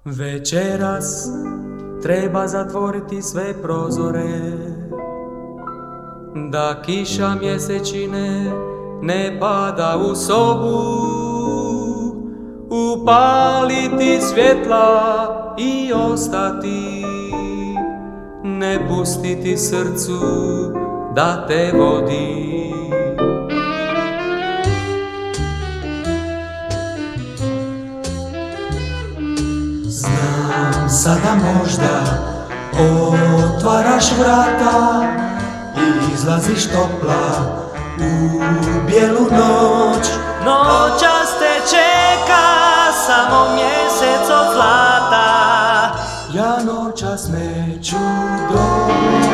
Večeras treba zatvoriti sve prozore, da kiša mjesečine ne pada u sobu, upaliti svjetla i ostati, ne pustiti srcu da te vodi. Znam, sada možda otvaraš vrata i izlaziš topla u bijelu noć. Noćas te čeka samo mjesec od zlata. Ja noćas neću doć.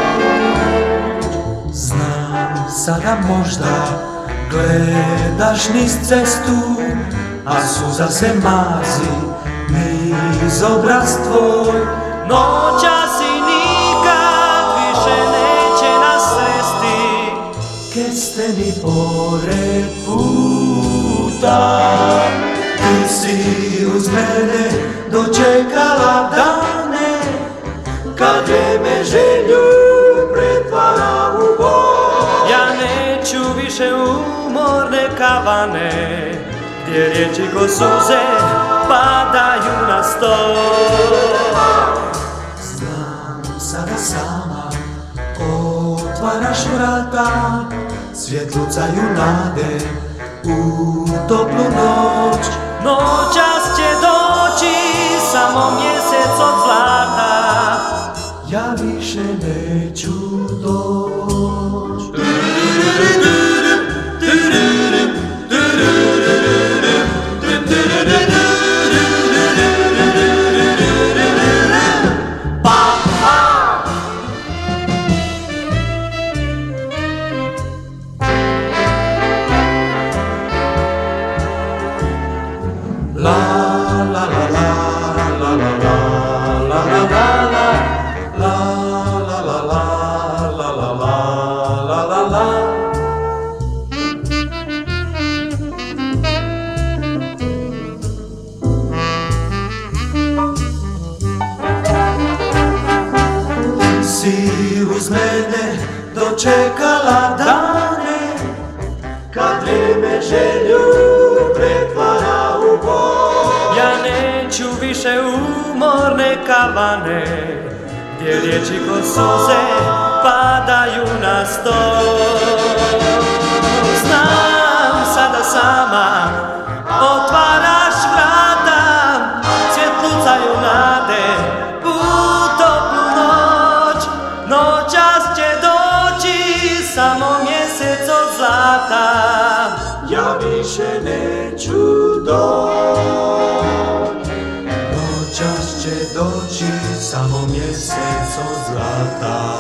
Znam, sada možda gledaš niz cestu, a suza se mazi niz obraz tvoj. Noćas i nikad više neće nas sresti. Kesteni pored puta, ti si uz mene dočekala dane, kad vreme želju pretvara u bol. Ja neću više umorne kavane, gdje riječi ko suze padaju na stol. Znam, sada sama otvaraš vrata, svjetlucaju nade u toplu noć. Noćas će doći samo mjesec od zlata. Ja više neću doć. La la la la la la la la la la la la la la la la. Si uz mene dočekala dane, kad vrijeme želju pretvara u bol. Ja neću više umorne kavane, gdje riječi ko suze padaju na stol. Znam, sada sama otvaraš vrata, svjetlucaju nade u toplu noć. Noćas će doći samo mjesec od zlata. Ja više neću doć. Noćas će doći samo mjesec od zlata.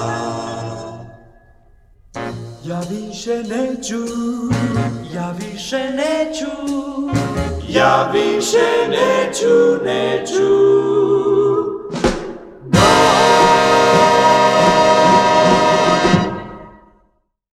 Ja više neću, ja više neću, ja više neću.